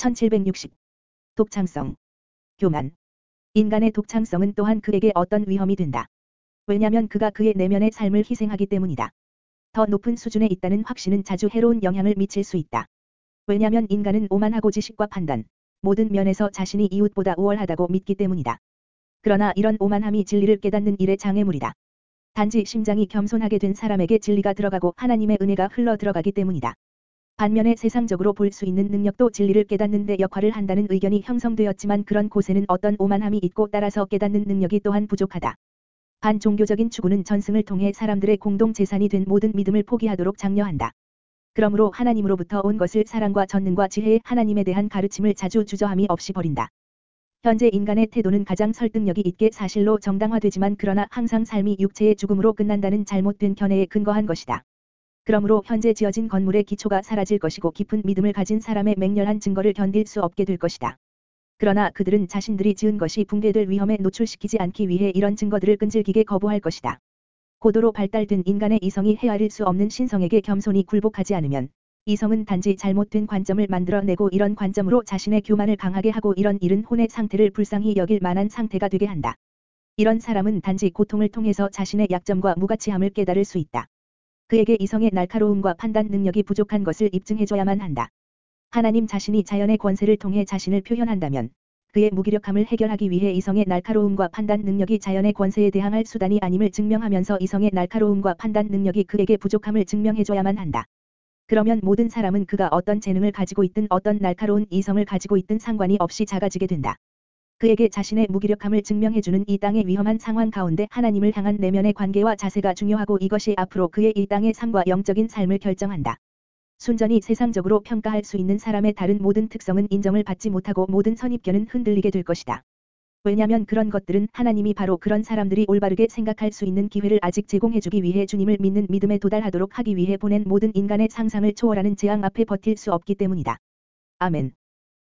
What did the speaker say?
1760. 독창성. 교만. 인간의 독창성은 또한 그에게 어떤 위험이 된다. 왜냐면 그가 그의 내면의 삶을 희생하기 때문이다. 더 높은 수준에 있다는 확신은 자주 해로운 영향을 미칠 수 있다. 왜냐면 인간은 오만하고 지식과 판단, 모든 면에서 자신이 이웃보다 우월하다고 믿기 때문이다. 그러나 이런 오만함이 진리를 깨닫는 일의 장애물이다. 단지 심장이 겸손하게 된 사람에게 진리가 들어가고 하나님의 은혜가 흘러 들어가기 때문이다. 반면에 세상적으로 볼 수 있는 능력도 진리를 깨닫는 데 역할을 한다는 의견이 형성되었지만 그런 곳에는 어떤 오만함이 있고 따라서 깨닫는 능력이 또한 부족하다. 반종교적인 추구는 전승을 통해 사람들의 공동 재산이 된 모든 믿음을 포기하도록 장려한다. 그러므로 하나님으로부터 온 것을 사랑과 전능과 지혜의 하나님에 대한 가르침을 자주 주저함이 없이 버린다. 현재 인간의 태도는 가장 설득력이 있게 사실로 정당화되지만 그러나 항상 삶이 육체의 죽음으로 끝난다는 잘못된 견해에 근거한 것이다. 그러므로 현재 지어진 건물의 기초가 사라질 것이고 깊은 믿음을 가진 사람의 맹렬한 증거를 견딜 수 없게 될 것이다. 그러나 그들은 자신들이 지은 것이 붕괴될 위험에 노출시키지 않기 위해 이런 증거들을 끈질기게 거부할 것이다. 고도로 발달된 인간의 이성이 헤아릴 수 없는 신성에게 겸손히 굴복하지 않으면 이성은 단지 잘못된 관점을 만들어내고 이런 관점으로 자신의 교만을 강하게 하고 이런 일은 혼의 상태를 불쌍히 여길 만한 상태가 되게 한다. 이런 사람은 단지 고통을 통해서 자신의 약점과 무가치함을 깨달을 수 있다. 그에게 이성의 날카로움과 판단 능력이 부족한 것을 입증해줘야만 한다. 하나님 자신이 자연의 권세를 통해 자신을 표현한다면 그의 무기력함을 해결하기 위해 이성의 날카로움과 판단 능력이 자연의 권세에 대항할 수단이 아님을 증명하면서 이성의 날카로움과 판단 능력이 그에게 부족함을 증명해줘야만 한다. 그러면 모든 사람은 그가 어떤 재능을 가지고 있든 어떤 날카로운 이성을 가지고 있든 상관이 없이 작아지게 된다. 그에게 자신의 무기력함을 증명해주는 이 땅의 위험한 상황 가운데 하나님을 향한 내면의 관계와 자세가 중요하고 이것이 앞으로 그의 이 땅의 삶과 영적인 삶을 결정한다. 순전히 세상적으로 평가할 수 있는 사람의 다른 모든 특성은 인정을 받지 못하고 모든 선입견은 흔들리게 될 것이다. 왜냐면 그런 것들은 하나님이 바로 그런 사람들이 올바르게 생각할 수 있는 기회를 아직 제공해주기 위해 주님을 믿는 믿음에 도달하도록 하기 위해 보낸 모든 인간의 상상을 초월하는 재앙 앞에 버틸 수 없기 때문이다. 아멘.